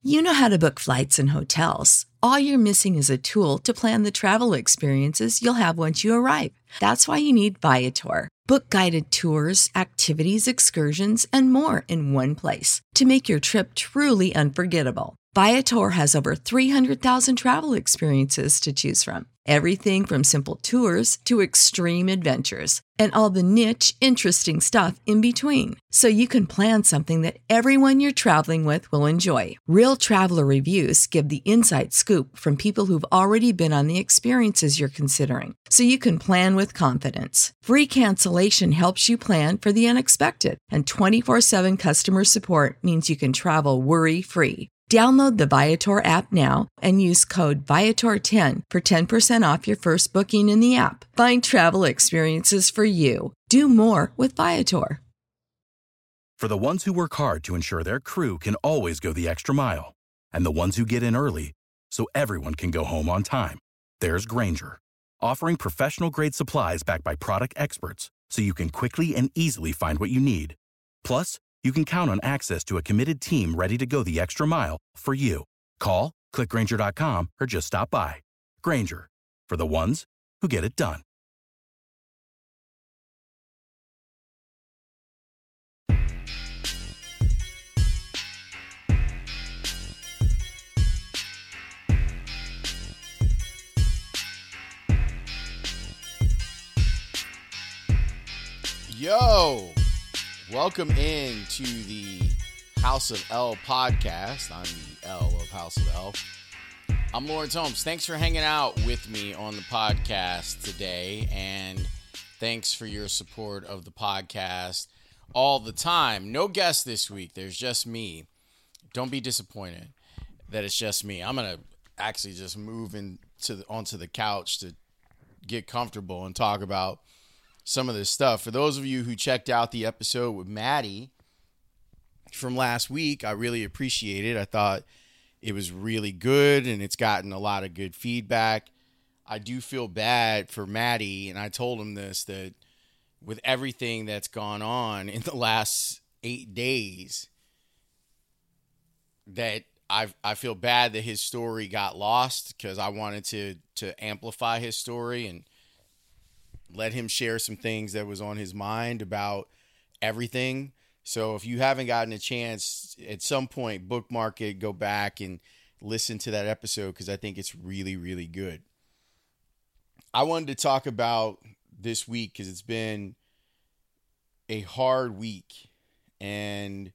You know how to book flights and hotels. All you're missing is a tool to plan the travel experiences you'll have once you arrive. That's why you need Viator. Book guided tours, activities, excursions, and more in one place to make your trip truly unforgettable. Viator has over 300,000 travel experiences to choose from. Everything from simple tours to extreme adventures and all the niche, interesting stuff in between. So you can plan something that everyone you're traveling with will enjoy. Real traveler reviews give the inside scoop from people who've already been on the experiences you're considering. So you can plan with confidence. Free cancellation helps you plan for the unexpected. And 24/7 customer support means you can travel worry-free. Download the Viator app now and use code Viator10 for 10% off your first booking in the app. Find travel experiences for you. Do more with Viator. For the ones who work hard to ensure their crew can always go the extra mile, and the ones who get in early so everyone can go home on time, there's Grainger, offering professional-grade supplies backed by product experts so you can quickly and easily find what you need. Plus, you can count on access to a committed team ready to go the extra mile for you. Call, click Grainger.com, or just stop by. Grainger, for the ones who get it done. Yo! Welcome into the House of L podcast. I'm the L of House of L. I'm Lawrence Holmes. Thanks for hanging out with me on the podcast today, and thanks for your support of the podcast all the time. No guest this week. There's just me. Don't be disappointed that it's just me. I'm going to actually just move onto the couch to get comfortable and talk about some of this stuff. For those of you who checked out the episode with Maddie from last week, I really appreciate it. I thought it was really good, and it's gotten a lot of good feedback. I do feel bad for Maddie, and I told him this, that with everything that's gone on in the last 8 days, that I feel bad that his story got lost, because I wanted to amplify his story and let him share some things that was on his mind about everything. So if you haven't gotten a chance, at some point, bookmark it, go back and listen to that episode, because I think it's really, really good. I wanted to talk about this week because it's been a hard week, and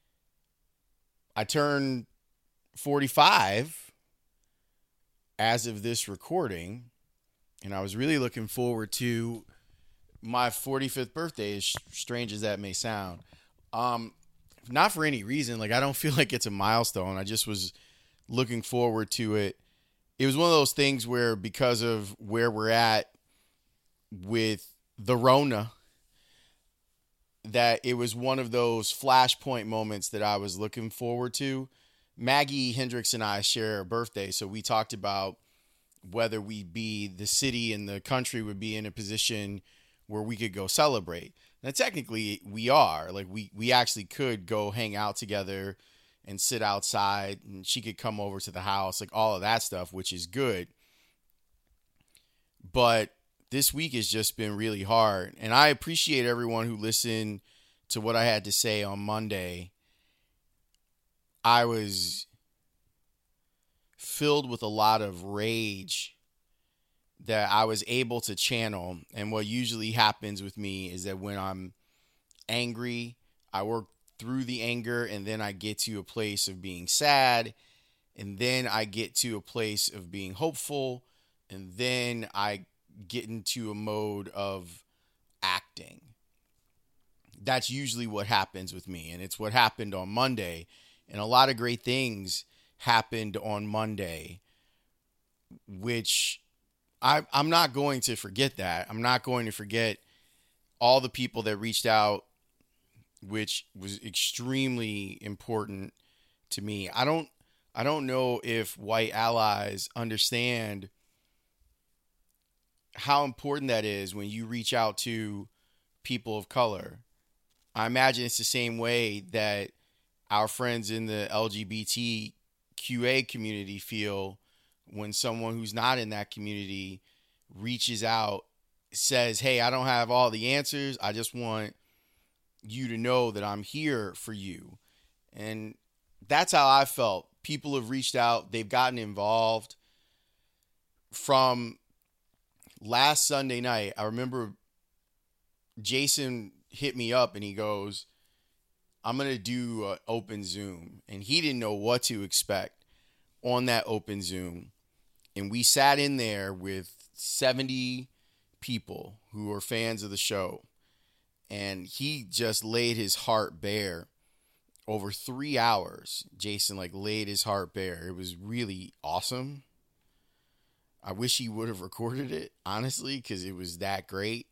I turned 45 as of this recording. And I was really looking forward to my 45th birthday, as strange as that may sound. Not for any reason. Like, I don't feel like it's a milestone. I just was looking forward to it. It was one of those things where, because of where we're at with the Rona, that it was one of those flashpoint moments that I was looking forward to. Maggie Hendricks and I share a birthday, so we talked about whether the city and the country would be in a position where we could go celebrate. Now, technically, we are. Like, we actually could go hang out together and sit outside, and she could come over to the house, like all of that stuff, which is good. But this week has just been really hard, and I appreciate everyone who listened to what I had to say on Monday. I was filled with a lot of rage that I was able to channel. And what usually happens with me is that when I'm angry, I work through the anger, and then I get to a place of being sad, and then I get to a place of being hopeful, and then I get into a mode of acting. That's usually what happens with me, and it's what happened on Monday. And a lot of great things happened on Monday, which I'm not going to forget that. I'm not going to forget all the people that reached out, which was extremely important to me. I don't know if white allies understand how important that is when you reach out to people of color. I imagine it's the same way that our friends in the LGBT QA community feel when someone who's not in that community reaches out, says, hey, I don't have all the answers. I just want you to know that I'm here for you. And that's how I felt. People have reached out. They've gotten involved. From last Sunday night, I remember Jason hit me up and he goes, I'm going to do an open Zoom. And he didn't know what to expect on that open Zoom. And we sat in there with 70 people who are fans of the show. And he just laid his heart bare. Over 3 hours, Jason laid his heart bare. It was really awesome. I wish he would have recorded it, honestly, because it was that great.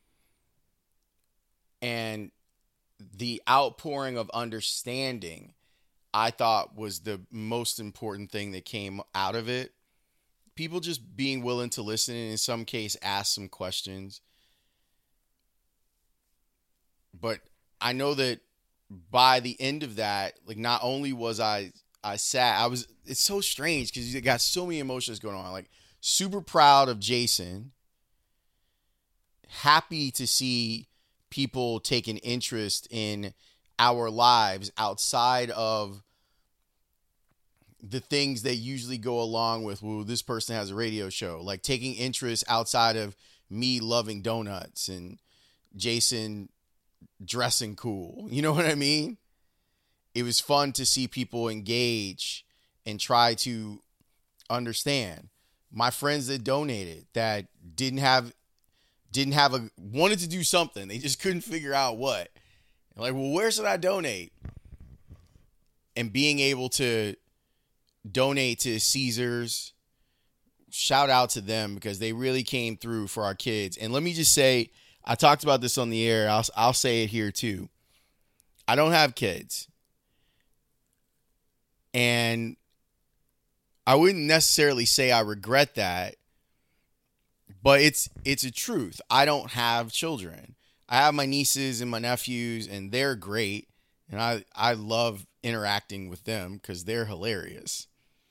And the outpouring of understanding, I thought, was the most important thing that came out of it. People just being willing to listen and in some case ask some questions. But I know that by the end of that, not only was I sad, it's so strange because you got so many emotions going on. Super proud of Jason, happy to see people take an interest in our lives outside of the things that usually go along with, well, this person has a radio show, taking interest outside of me loving donuts and Jason dressing cool. You know what I mean? It was fun to see people engage and try to understand. My friends that donated, that wanted to do something. They just couldn't figure out what. Well, where should I donate? And being able to donate to Caesars, shout out to them because they really came through for our kids. And let me just say, I talked about this on the air. I'll say it here too. I don't have kids. And I wouldn't necessarily say I regret that, but it's a truth. I don't have children. I have my nieces and my nephews, and they're great. And I love interacting with them because they're hilarious.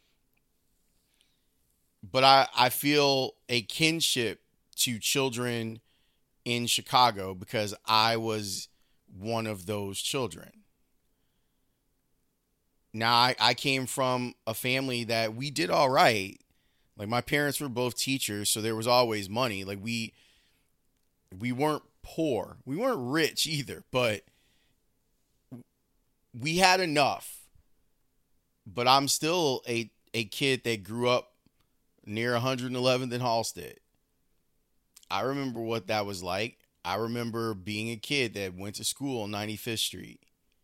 But I feel a kinship to children in Chicago because I was one of those children. Now, I came from a family that we did all right. My parents were both teachers, so there was always money. We weren't poor. We weren't rich either, but we had enough. But I'm still a kid that grew up near 111th and Halstead. I remember what that was like. I remember being a kid that went to school on 95th Street.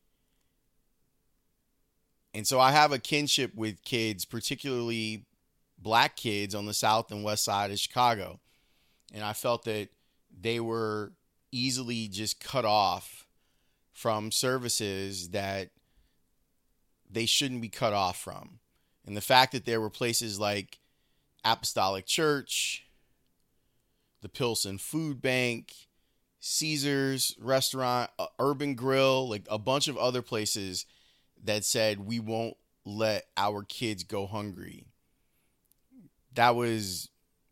And so I have a kinship with kids, particularly black kids on the south and west side of Chicago. And I felt that they were easily just cut off from services that they shouldn't be cut off from. And the fact that there were places like Apostolic Church, the Pilsen Food Bank, Caesars Restaurant, Urban Grill, a bunch of other places that said we won't let our kids go hungry. That was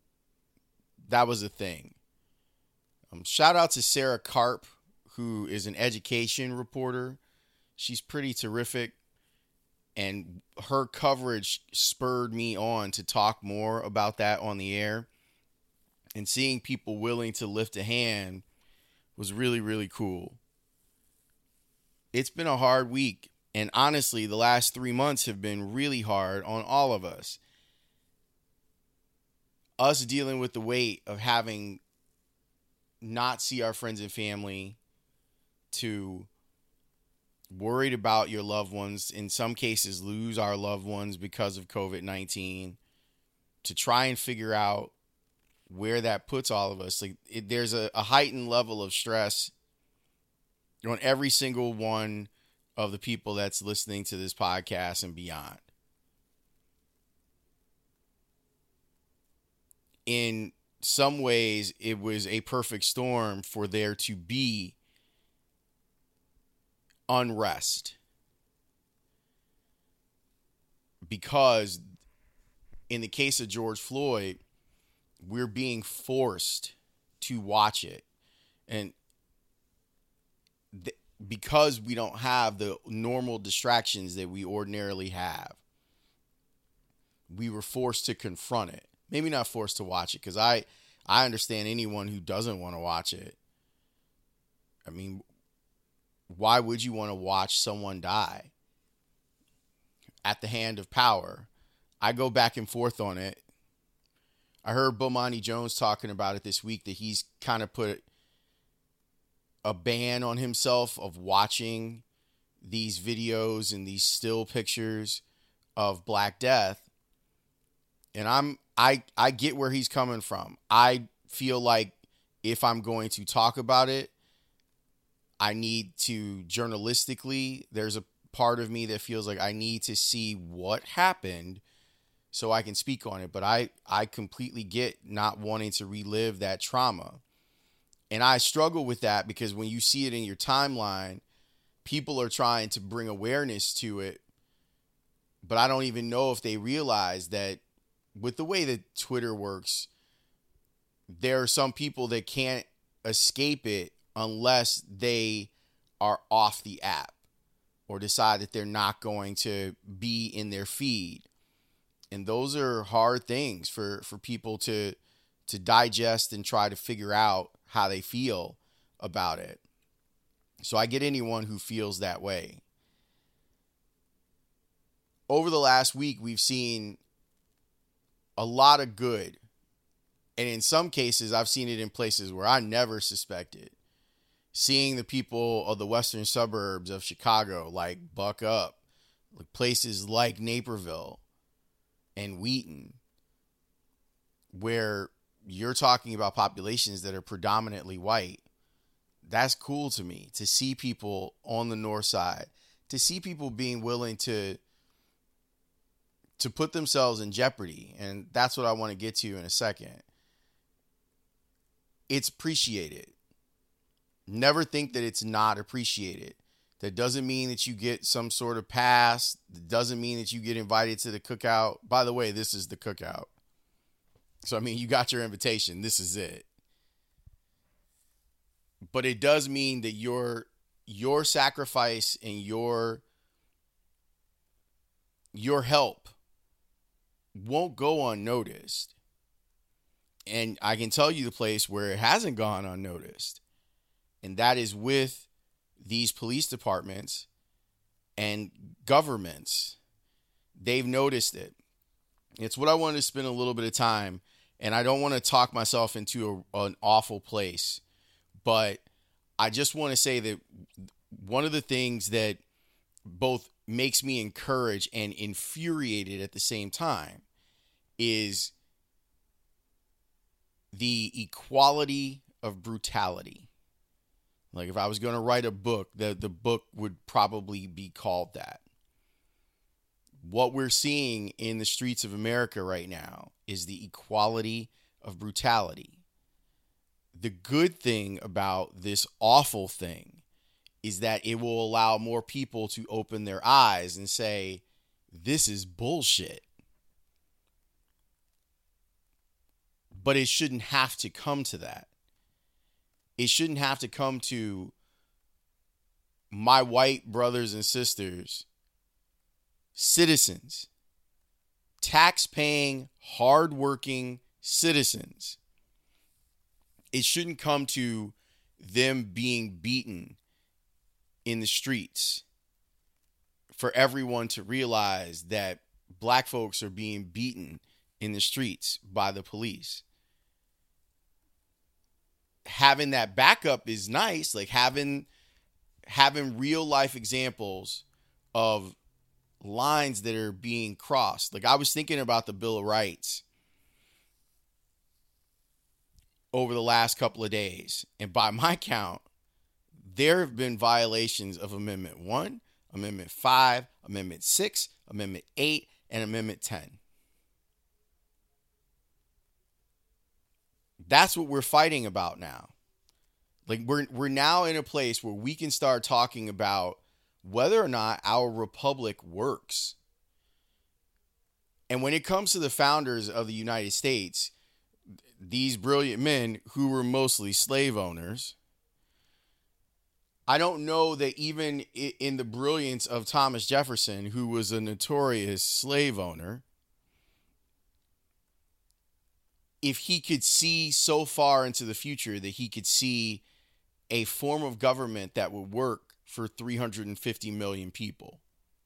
a thing. Shout out to Sarah Karp, who is an education reporter. She's pretty terrific. And her coverage spurred me on to talk more about that on the air. And seeing people willing to lift a hand was really, really cool. It's been a hard week. And honestly, the last 3 months have been really hard on all of us. Us dealing with the weight of having not see our friends and family, to worried about your loved ones, in some cases lose our loved ones because of COVID-19, to try and figure out where that puts all of us. There's a heightened level of stress on every single one of the people that's listening to this podcast and beyond. In some ways, it was a perfect storm for there to be unrest. because in the case of George Floyd, we're being forced to watch it. And because we don't have the normal distractions that we ordinarily have, we were forced to confront it. Maybe not forced to watch it, because I understand anyone who doesn't want to watch it. I mean, why would you want to watch someone die at the hand of power? I go back and forth on it. I heard Bomani Jones talking about it this week, that he's kind of put a ban on himself of watching these videos and these still pictures of Black Death. And I get where he's coming from. I feel like if I'm going to talk about it, I need to journalistically, there's a part of me that feels like I need to see what happened so I can speak on it. But I completely get not wanting to relive that trauma. And I struggle with that because when you see it in your timeline, people are trying to bring awareness to it. But I don't even know if they realize that with the way that Twitter works, there are some people that can't escape it unless they are off the app or decide that they're not going to be in their feed. And those are hard things for people to digest and try to figure out how they feel about it. So I get anyone who feels that way. Over the last week, we've seen a lot of good. And in some cases, I've seen it in places where I never suspected. Seeing the people of the western suburbs of Chicago, like buck up, like places like Naperville and Wheaton, where you're talking about populations that are predominantly white. That's cool to me, to see people on the north side, to see people being willing to put themselves in jeopardy. And that's what I want to get to in a second. It's appreciated. Never think that it's not appreciated. That doesn't mean that you get some sort of pass. That doesn't mean that you get invited to the cookout. By the way, this is the cookout. So, I mean, you got your invitation. This is it. But it does mean that your sacrifice and your help won't go unnoticed. And I can tell you the place where it hasn't gone unnoticed. And that is with these police departments and governments. They've noticed it. It's what I wanted to spend a little bit of time. And I don't want to talk myself into an awful place. But I just want to say that one of the things that both makes me encouraged and infuriated at the same time is the equality of brutality. Like if I was going to write a book, the book would probably be called that. What we're seeing in the streets of America right now is the equality of brutality. The good thing about this awful thing is that it will allow more people to open their eyes and say, this is bullshit. But it shouldn't have to come to that. It shouldn't have to come to my white brothers and sisters, citizens, tax-paying, hard-working citizens. It shouldn't come to them being beaten in the streets for everyone to realize that black folks are being beaten in the streets by the police. Having that backup is nice, like having real life examples of lines that are being crossed. Like I was thinking about the Bill of Rights over the last couple of days. And by my count, there have been violations of Amendment 1, Amendment 5, Amendment 6, Amendment 8, and Amendment 10. That's what we're fighting about now. Like we're now in a place where we can start talking about whether or not our republic works. And when it comes to the founders of the United States, these brilliant men who were mostly slave owners, I don't know that even in the brilliance of Thomas Jefferson, who was a notorious slave owner, if he could see so far into the future that he could see a form of government that would work for 350 million people.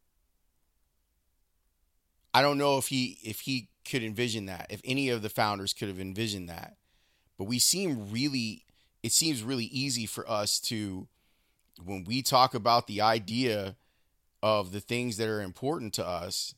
I don't know if he could envision that, if any of the founders could have envisioned that. But it seems really easy for us to, when we talk about the idea of the things that are important to us,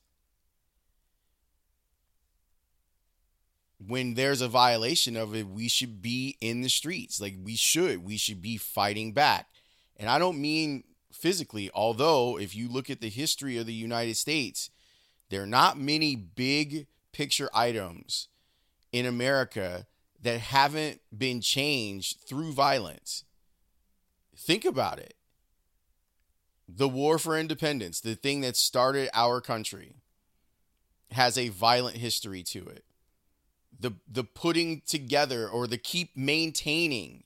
when there's a violation of it, we should be in the streets. Like we should be fighting back. And I don't mean physically, although if you look at the history of the United States, there are not many big picture items in America that haven't been changed through violence. Think about it. The War for Independence, the thing that started our country, has a violent history to it. The putting together or the keep maintaining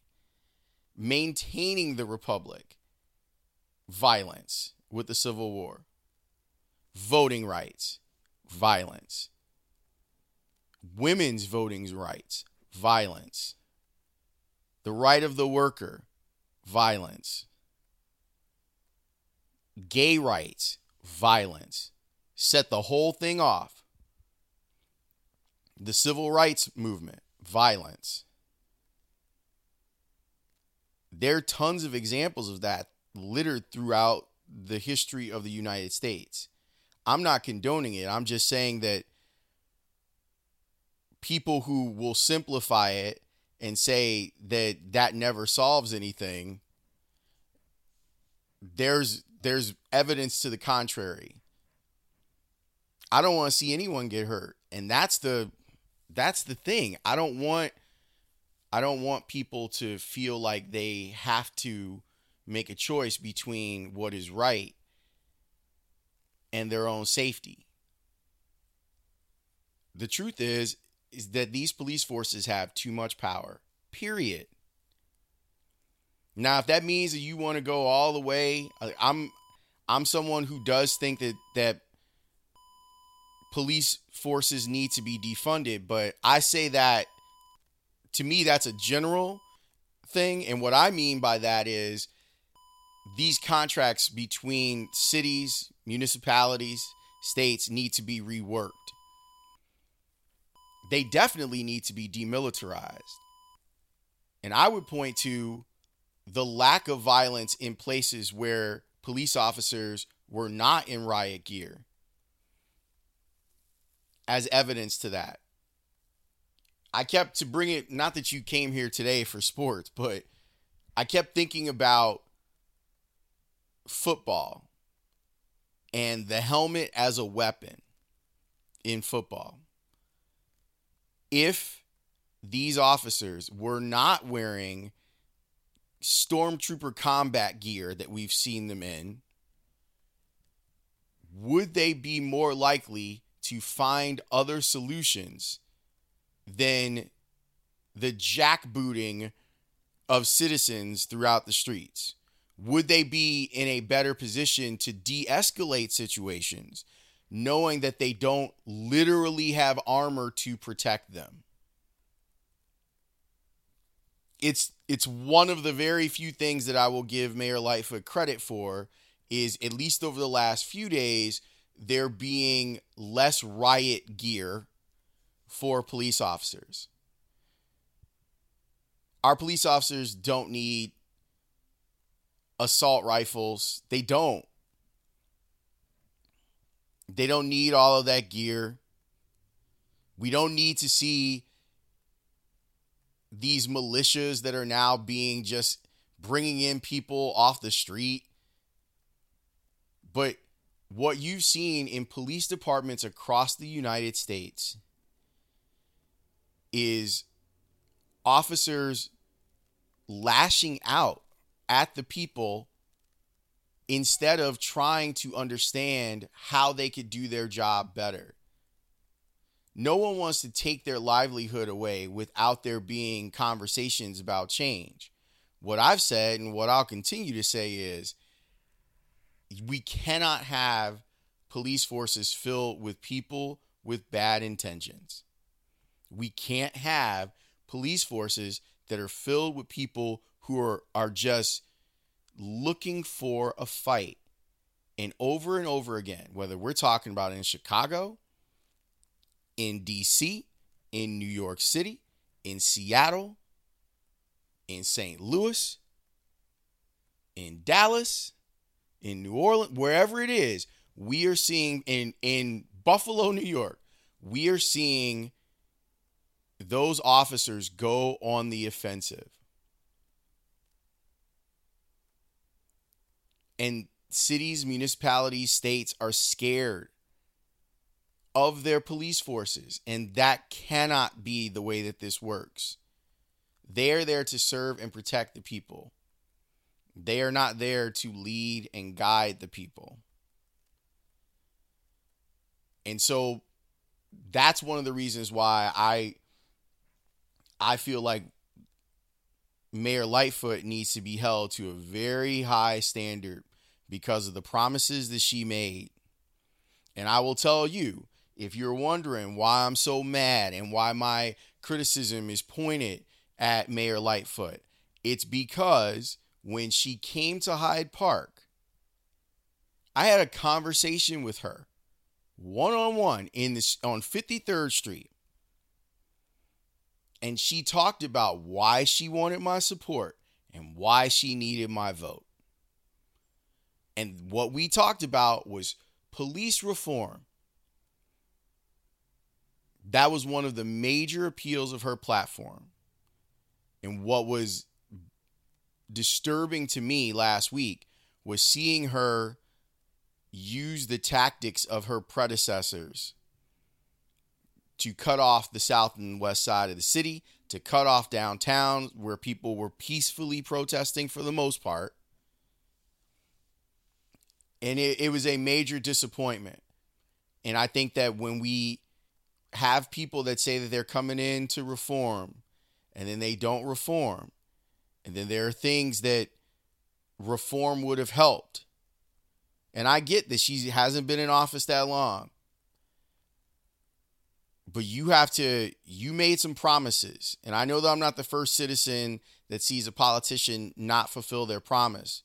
the republic, violence with the Civil War. Voting rights, violence. Women's voting rights, violence. The right of the worker, violence. Gay rights, violence. Set the whole thing off. The civil rights movement, violence. There are tons of examples of that littered throughout the history of the United States. I'm not condoning it. I'm just saying that people who will simplify it and say that never solves anything, there's evidence to the contrary. I don't want to see anyone get hurt. And that's the thing. I don't want people to feel like they have to make a choice between what is right and their own safety. The truth is that these police forces have too much power, period. Now, if that means that you want to go all the way, I'm someone who does think that police forces need to be defunded, but I say that, to me, that's a general thing. And what I mean by that is these contracts between cities, municipalities, states need to be reworked. They definitely need to be demilitarized. And I would point to the lack of violence in places where police officers were not in riot gear as evidence to that. I kept, to bring it, not that you came here today for sports, but I kept thinking about football and the helmet as a weapon in football. If these officers were not wearing stormtrooper combat gear that we've seen them in, would they be more likely to find other solutions than the jackbooting of citizens throughout the streets? Would they be in a better position to de-escalate situations, knowing that they don't literally have armor to protect them? It's one of the very few things that I will give Mayor Lightfoot credit for, is at least over the last few days, there being less riot gear for police officers. Our police officers don't need assault rifles. They don't need all of that gear. We don't need to see these militias that are now being just bringing in people off the street. But what you've seen in police departments across the United States is officers lashing out at the people instead of trying to understand how they could do their job better. No one wants to take their livelihood away without there being conversations about change. What I've said and what I'll continue to say is we cannot have police forces filled with people with bad intentions. We can't have police forces that are filled with people who are just looking for a fight. And over again, whether we're talking about in Chicago, in DC, in New York City, in Seattle, in St. Louis, in Dallas, in New Orleans, wherever it is, we are seeing in Buffalo, New York, we are seeing those officers go on the offensive. And cities, municipalities, states are scared of their police forces. And that cannot be the way that this works. They're there to serve and protect the people. They are not there to lead and guide the people. And so that's one of the reasons why I feel like Mayor Lightfoot needs to be held to a very high standard because of the promises that she made. And I will tell you, if you're wondering why I'm so mad and why my criticism is pointed at Mayor Lightfoot, it's because when she came to Hyde Park, I had a conversation with her one-on-one on 53rd Street. And she talked about why she wanted my support and why she needed my vote. And what we talked about was police reform. That was one of the major appeals of her platform. And what was disturbing to me last week was seeing her use the tactics of her predecessors to cut off the south and west side of the city, to cut off downtown where people were peacefully protesting for the most part. And it was a major disappointment. And I think that when we have people that say that they're coming in to reform and then they don't reform, and then there are things that reform would have helped. And I get that she hasn't been in office that long. But you made some promises. And I know that I'm not the first citizen that sees a politician not fulfill their promise.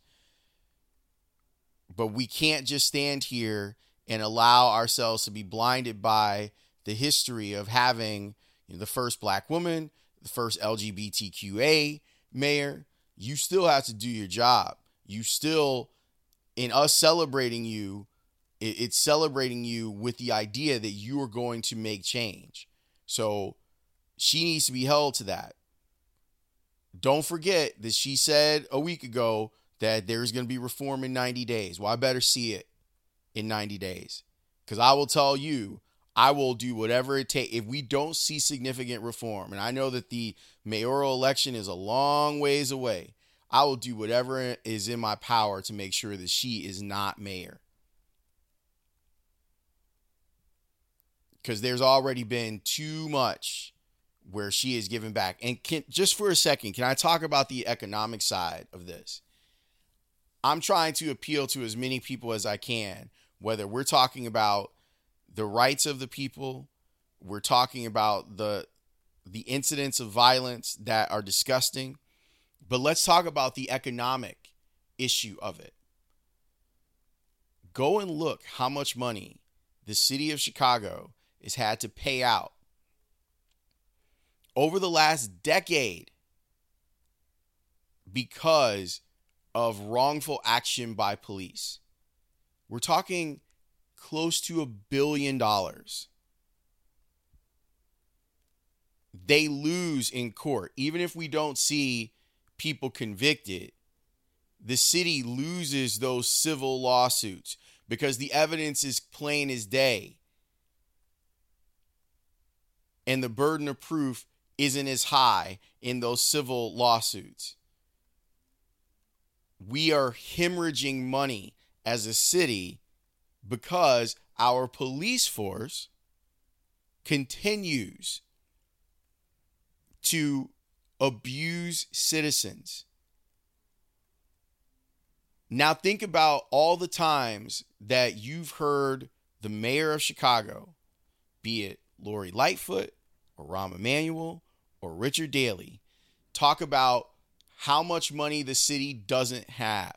But we can't just stand here and allow ourselves to be blinded by the history of having the first black woman, the first LGBTQA mayor. You still have to do your job. You still, in us celebrating you, it's celebrating you with the idea that you are going to make change. So she needs to be held to that. Don't forget that she said a week ago that there's going to be reform in 90 days. Well, I better see it in 90 days. Because I will tell you, I will do whatever it takes. If we don't see significant reform, and I know that the mayoral election is a long ways away, I will do whatever is in my power to make sure that she is not mayor. Because there's already been too much where she is giving back. And just for a second, can I talk about the economic side of this? I'm trying to appeal to as many people as I can, whether we're talking about the rights of the people, we're talking about the incidents of violence that are disgusting, but let's talk about the economic issue of it. Go and look how much money the city of Chicago has had to pay out over the last decade because of wrongful action by police. We're talking close to $1 billion. They lose in court. Even if we don't see people convicted, the city loses those civil lawsuits because the evidence is plain as day. And the burden of proof isn't as high in those civil lawsuits. We are hemorrhaging money as a city because our police force continues to abuse citizens. Now think about all the times that you've heard the mayor of Chicago, be it Lori Lightfoot or Rahm Emanuel or Richard Daley, talk about how much money the city doesn't have.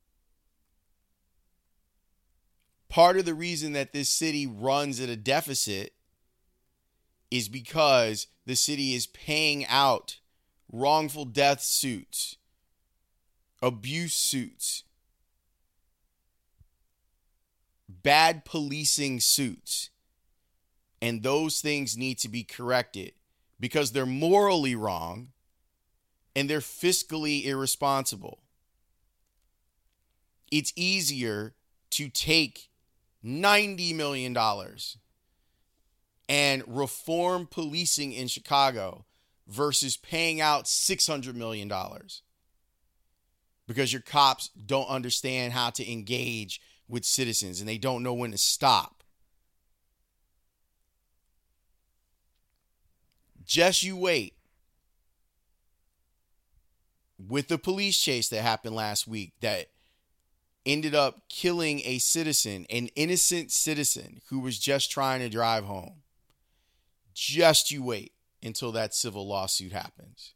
Part of the reason that this city runs at a deficit is because the city is paying out wrongful death suits, abuse suits, bad policing suits. And those things need to be corrected because they're morally wrong and they're fiscally irresponsible. It's easier to take $90 million and reform policing in Chicago versus paying out $600 million because your cops don't understand how to engage with citizens and they don't know when to stop. Just you wait. With the police chase that happened last week that ended up killing a citizen, an innocent citizen who was just trying to drive home. Just you wait until that civil lawsuit happens.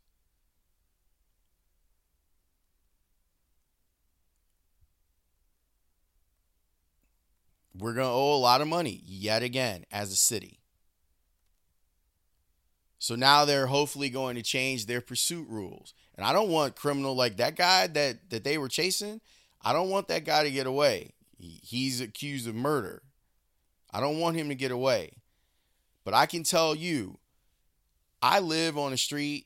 We're going to owe a lot of money yet again as a city. So now they're hopefully going to change their pursuit rules. And I don't want criminal like that guy that they were chasing. I don't want that guy to get away. He's accused of murder. I don't want him to get away. But I can tell you, I live on a street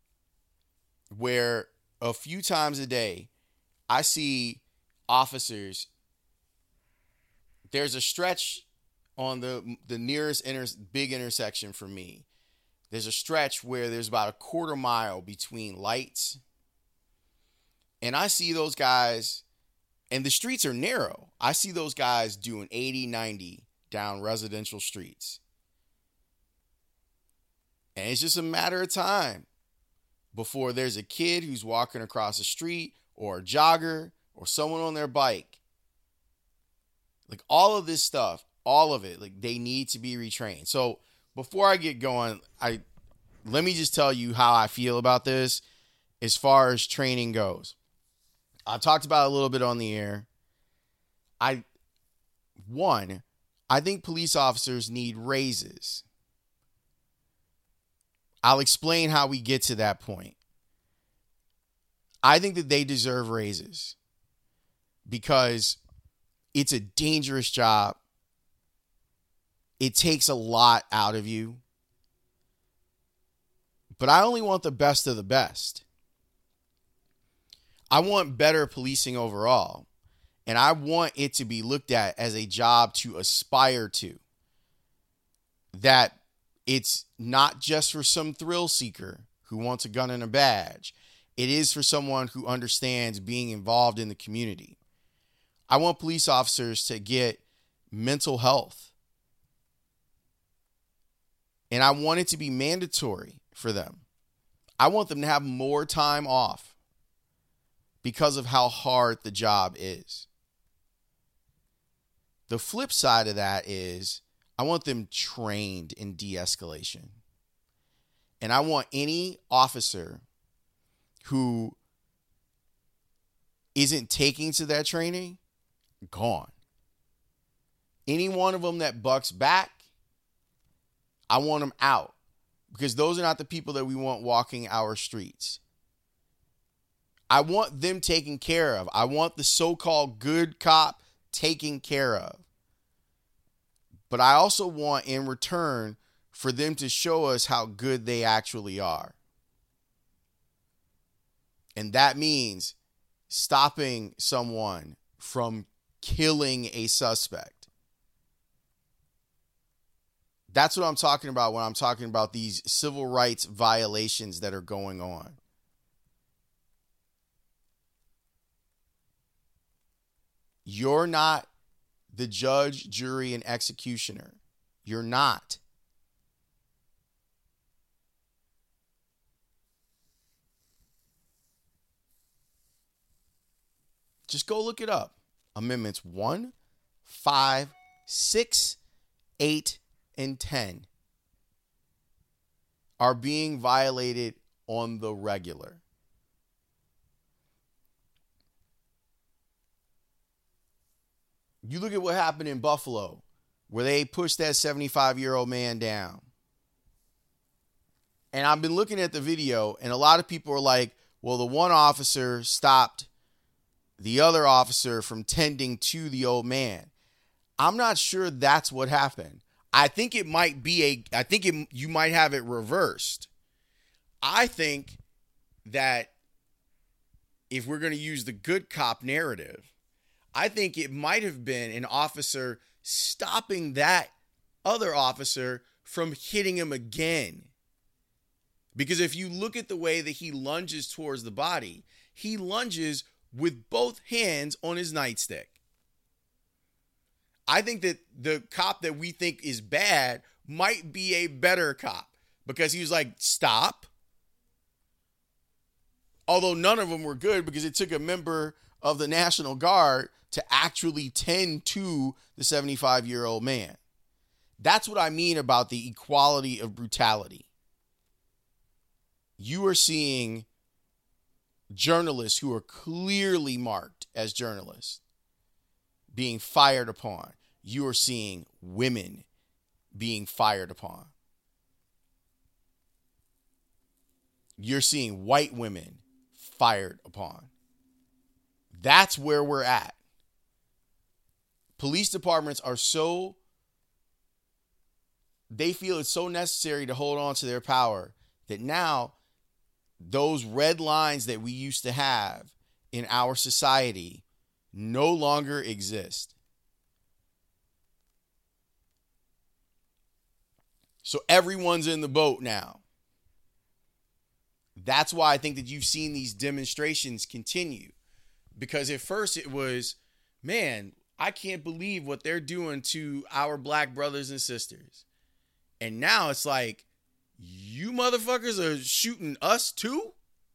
where a few times a day I see officers. There's a stretch on the nearest big intersection for me. There's a stretch where there's about a quarter mile between lights. And I see those guys, and the streets are narrow. I see those guys doing 80, 90 down residential streets. And it's just a matter of time before there's a kid who's walking across the street or a jogger or someone on their bike. Like all of this stuff, all of it, like they need to be retrained. So before I get going, let me just tell you how I feel about this as far as training goes. I've talked about it a little bit on the air. I think police officers need raises. I'll explain how we get to that point. I think that they deserve raises because it's a dangerous job. It takes a lot out of you. But I only want the best of the best. I want better policing overall. And I want it to be looked at as a job to aspire to. That it's not just for some thrill seeker who wants a gun and a badge. It is for someone who understands being involved in the community. I want police officers to get mental health. And I want it to be mandatory for them. I want them to have more time off because of how hard the job is. The flip side of that is I want them trained in de-escalation. And I want any officer who isn't taking to that training gone. Any one of them that bucks back, I want them out because those are not the people that we want walking our streets. I want them taken care of. I want the so-called good cop taken care of. But I also want in return for them to show us how good they actually are. And that means stopping someone from killing a suspect. That's what I'm talking about when I'm talking about these civil rights violations that are going on. You're not the judge, jury, and executioner. You're not. Just go look it up. Amendments 1, 5, 6, 8, and 10 are being violated on the regular. You look at what happened in Buffalo, where they pushed that 75-year-old man down. And I've been looking at the video, and a lot of people are like, well, the one officer stopped the other officer from tending to the old man. I'm not sure that's what happened. I think it might be you might have it reversed. I think that if we're going to use the good cop narrative, I think it might have been an officer stopping that other officer from hitting him again. Because if you look at the way that he lunges towards the body, he lunges with both hands on his nightstick. I think that the cop that we think is bad might be a better cop because he was like, stop. Although none of them were good because it took a member of the National Guard to actually tend to the 75-year-old man. That's what I mean about the equality of brutality. You are seeing journalists who are clearly marked as journalists being fired upon. You are seeing women being fired upon. You're seeing white women fired upon. That's where we're at. Police departments are they feel it's so necessary to hold on to their power that now those red lines that we used to have in our society no longer exist. So everyone's in the boat now. That's why I think that you've seen these demonstrations continue. Because at first it was, man, I can't believe what they're doing to our black brothers and sisters. And now it's like, you motherfuckers are shooting us too?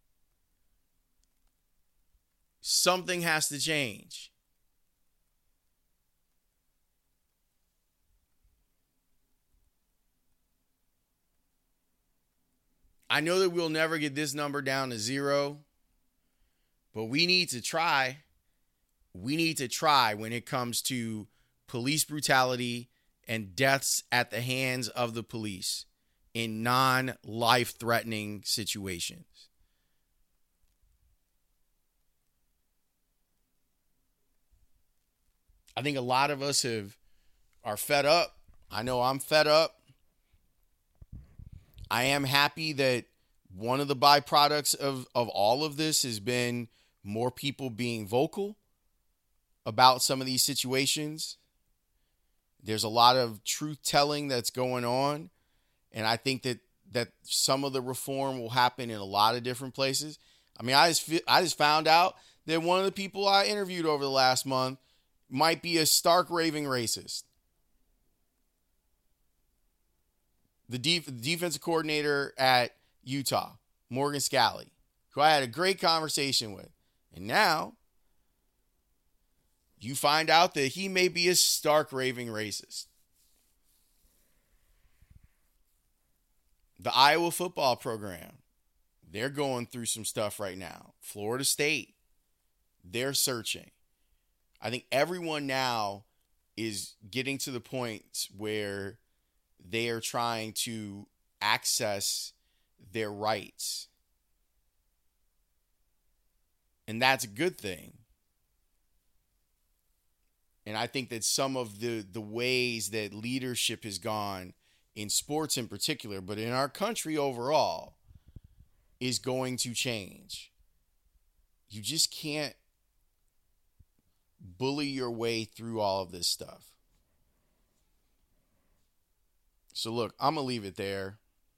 Something has to change. I know that we'll never get this number down to 0, but we need to try. We need to try when it comes to police brutality and deaths at the hands of the police in non-life-threatening situations. I think a lot of us are fed up. I know I'm fed up. I am happy that one of the byproducts of all of this has been more people being vocal about some of these situations. There's a lot of truth-telling that's going on, and I think that some of the reform will happen in a lot of different places. I mean, I just found out that one of the people I interviewed over the last month might be a stark raving racist. The defensive coordinator at Utah, Morgan Scalley, who I had a great conversation with. And now you find out that he may be a stark raving racist. The Iowa football program, they're going through some stuff right now. Florida State, they're searching. I think everyone now is getting to the point where they are trying to access their rights. And that's a good thing. And I think that some of the ways that leadership has gone in sports in particular, but in our country overall, is going to change. You just can't bully your way through all of this stuff. So look, I'm going to leave it there.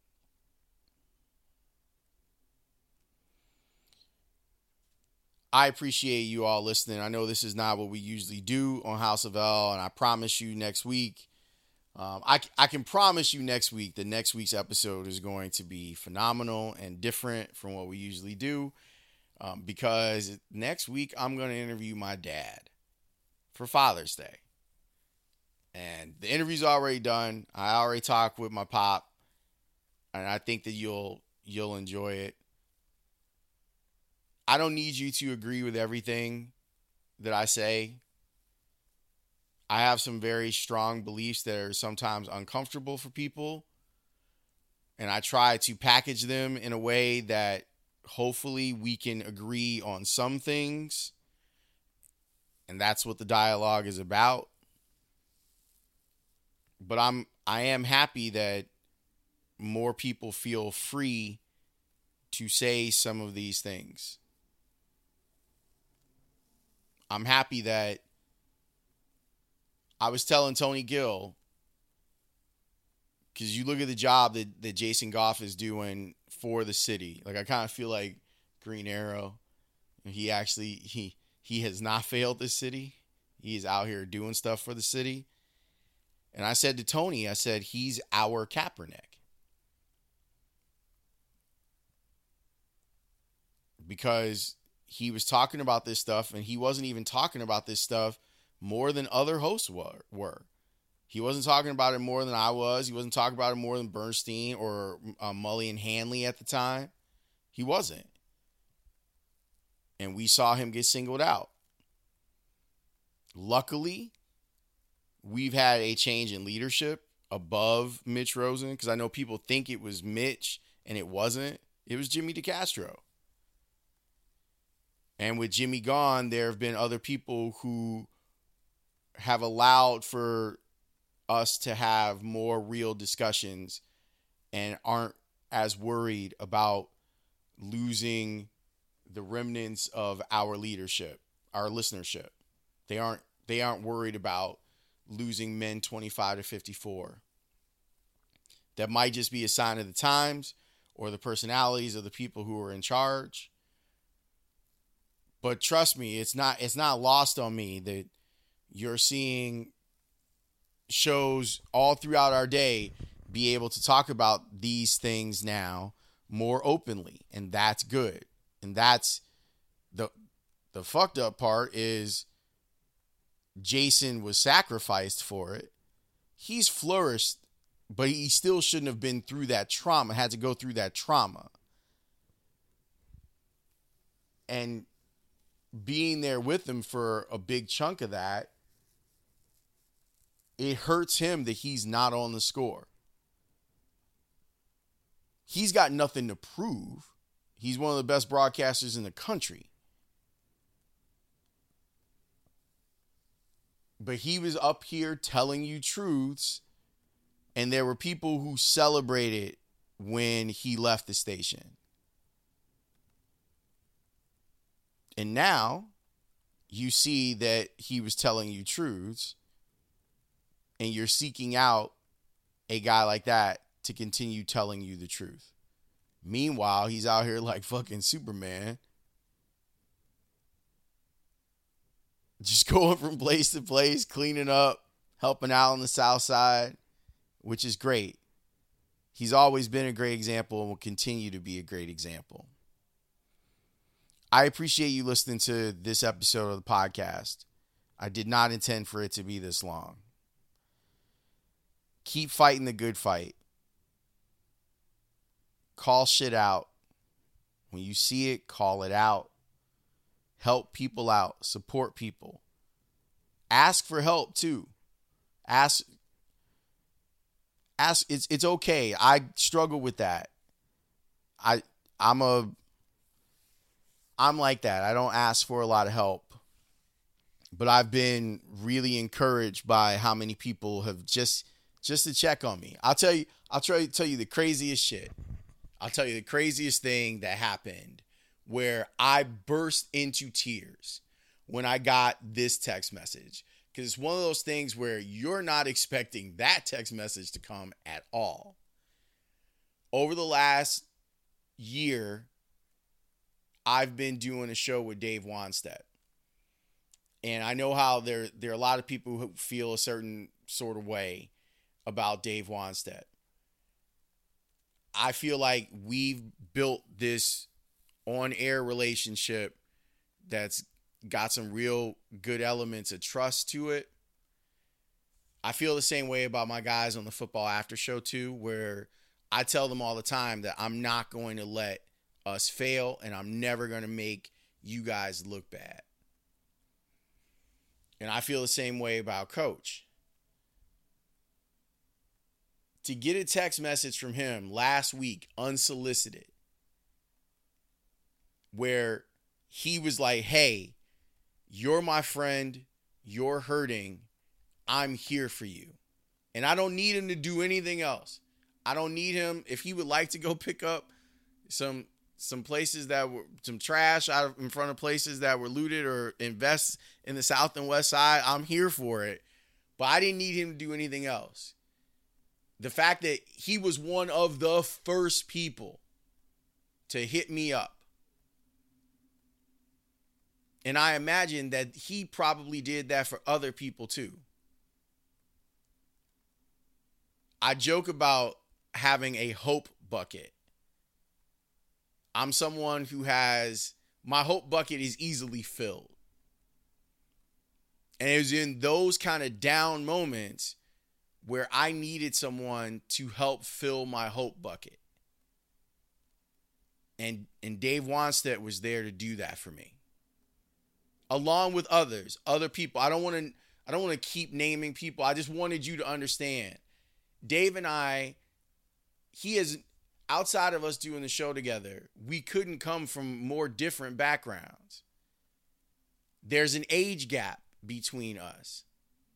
I appreciate you all listening. I know this is not what we usually do on House of L, and I promise you next week, I can promise you next week that next week's episode is going to be phenomenal and different from what we usually do. because next week I'm going to interview my dad for Father's Day. And the interview's already done. I already talked with my pop, and I think that you'll enjoy it. I don't need you to agree with everything that I say. I have some very strong beliefs that are sometimes uncomfortable for people, and I try to package them in a way that hopefully we can agree on some things, and that's what the dialogue is about. But I am happy that more people feel free to say some of these things. I'm happy that I was telling Tony Gill, because you look at the job that Jason Goff is doing for the city. Like, I kind of feel like Green Arrow. He actually, he has not failed the city. He's out here doing stuff for the city. And I said to Tony, I said, he's our Kaepernick. Because he was talking about this stuff, and he wasn't even talking about this stuff more than other hosts were. He wasn't talking about it more than I was. He wasn't talking about it more than Bernstein or Mully and Hanley at the time. He wasn't. And we saw him get singled out. Luckily, we've had a change in leadership above Mitch Rosen, because I know people think it was Mitch, and it wasn't. It was Jimmy DeCastro. And with Jimmy gone, there have been other people who have allowed for us to have more real discussions and aren't as worried about losing the remnants of our leadership, our listenership. They aren't worried about losing men 25 to 54. That might just be a sign of the times or the personalities of the people who are in charge. But trust me, it's not lost on me that you're seeing shows all throughout our day be able to talk about these things now more openly, and that's good. And that's the fucked up part is Jason was sacrificed for it. He's flourished, but he still shouldn't have been through that trauma, had to go through that trauma. And being there with him for a big chunk of that, it hurts him that he's not on the score. He's got nothing to prove. He's one of the best broadcasters in the country. But he was up here telling you truths, and there were people who celebrated when he left the station. And now you see that he was telling you truths, and you're seeking out a guy like that to continue telling you the truth. Meanwhile, he's out here like fucking Superman, just going from place to place, cleaning up, helping out on the South Side, which is great. He's always been a great example and will continue to be a great example. I appreciate you listening to this episode of the podcast. I did not intend for it to be this long. Keep fighting the good fight. Call shit out. When you see it, call it out. Help people out. Support people. Ask for help too. Ask. It's okay. I struggle with that. I'm like that. I don't ask for a lot of help. But I've been really encouraged by how many people have just to check on me. I'll tell you the craziest shit. I'll tell you the craziest thing that happened where I burst into tears when I got this text message. Because it's one of those things where you're not expecting that text message to come at all. Over the last year, I've been doing a show with Dave Wanstead. And I know how there are a lot of people who feel a certain sort of way about Dave Wanstead. I feel like we've built this on-air relationship that's got some real good elements of trust to it. I feel the same way about my guys on the Football After Show too, where I tell them all the time that I'm not going to let us fail and I'm never going to make you guys look bad. And I feel the same way about Coach. To get a text message from him last week, unsolicited, where he was like, hey, you're my friend, you're hurting, I'm here for you. And I don't need him to do anything else. I don't need him, if he would like to go pick up some places that were, some trash out in front of places that were looted, or invest in the South and West Side, I'm here for it. But I didn't need him to do anything else. The fact that he was one of the first people to hit me up. And I imagine that he probably did that for other people too. I joke about having a hope bucket. I'm someone who has, my hope bucket is easily filled. And it was in those kind of down moments where I needed someone to help fill my hope bucket. And Dave Wannstedt was there to do that for me. Along with other people. I don't want to keep naming people. I just wanted you to understand. Dave and I, he is, outside of us doing the show together, we couldn't come from more different backgrounds. There's an age gap between us.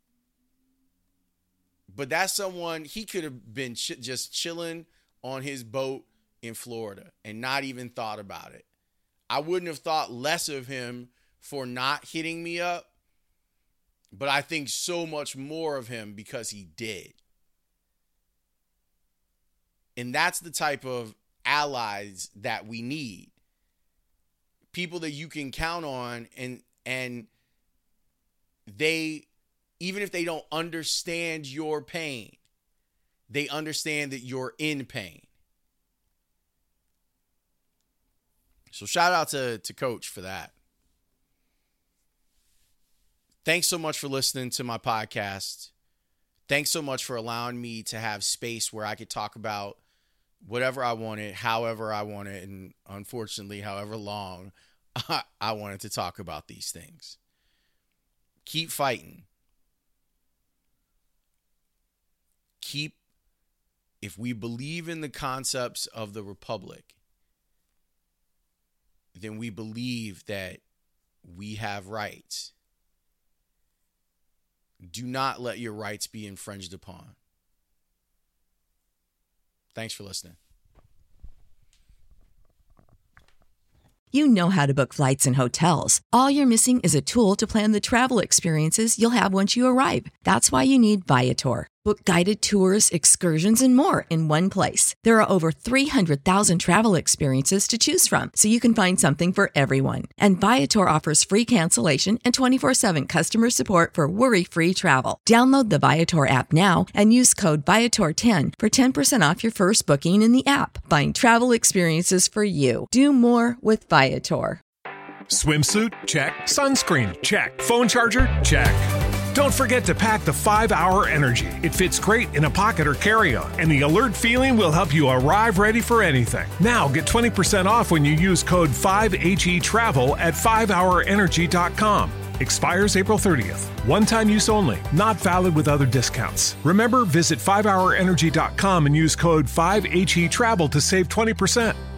But that's someone, he could have been just chilling on his boat in Florida and not even thought about it. I wouldn't have thought less of him for not hitting me up, but I think so much more of him because he did. And that's the type of allies that we need. People that you can count on, and they, even if they don't understand your pain, they understand that you're in pain. So shout out to Coach for that. Thanks so much for listening to my podcast. Thanks so much for allowing me to have space where I could talk about whatever I wanted, however I wanted, and unfortunately, however long I wanted to talk about these things. Keep fighting. If we believe in the concepts of the Republic, then we believe that we have rights. Do not let your rights be infringed upon. Thanks for listening. You know how to book flights and hotels. All you're missing is a tool to plan the travel experiences you'll have once you arrive. That's why you need Viator. Book guided tours, excursions, and more in one place. There are over 300,000 travel experiences to choose from, so you can find something for everyone. And Viator offers free cancellation and 24/7 customer support for worry-free travel. Download the Viator app now and use code Viator10 for 10% off your first booking in the app. Find travel experiences for you. Do more with Viator. Swimsuit? Check. Sunscreen? Check. Phone charger? Check. Don't forget to pack the 5-Hour Energy. It fits great in a pocket or carry-on, and the alert feeling will help you arrive ready for anything. Now get 20% off when you use code 5HETRAVEL at 5hourenergy.com. Expires April 30th. One-time use only. Not valid with other discounts. Remember, visit 5hourenergy.com and use code 5HETRAVEL to save 20%.